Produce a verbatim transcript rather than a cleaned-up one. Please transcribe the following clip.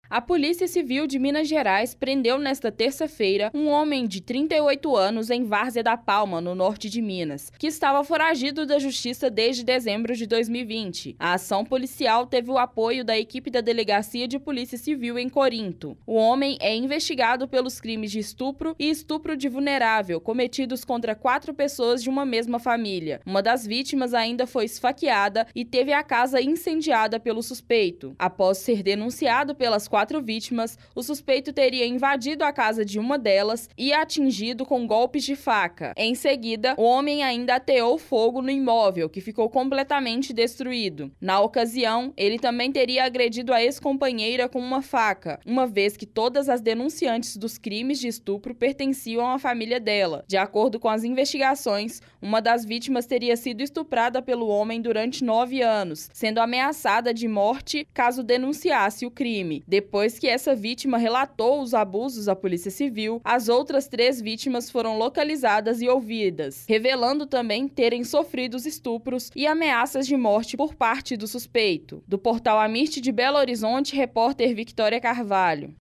A Polícia Civil de Minas Gerais prendeu nesta terça-feira um homem de trinta e oito anos em Várzea da Palma, no norte de Minas, que estava foragido da Justiça desde dezembro de dois mil e vinte. A ação policial teve o apoio da equipe da Delegacia de Polícia Civil em Corinto. O homem é investigado pelos crimes de estupro e estupro de vulnerável cometidos contra quatro pessoas de uma mesma família. Uma das vítimas ainda foi esfaqueada e teve a casa incendiada pelo suspeito. Após ser denunciado pelas quatro quatro vítimas, o suspeito teria invadido a casa de uma delas e atingido com golpes de faca. Em seguida, o homem ainda ateou fogo no imóvel, que ficou completamente destruído. Na ocasião, ele também teria agredido a ex-companheira com uma faca, uma vez que todas as denunciantes dos crimes de estupro pertenciam à família dela. De acordo com as investigações, uma das vítimas teria sido estuprada pelo homem durante nove anos, sendo ameaçada de morte caso denunciasse o crime. Depois que essa vítima relatou os abusos à Polícia Civil, as outras três vítimas foram localizadas e ouvidas, revelando também terem sofrido estupros e ameaças de morte por parte do suspeito. Do portal Amirte de Belo Horizonte, repórter Victória Carvalho.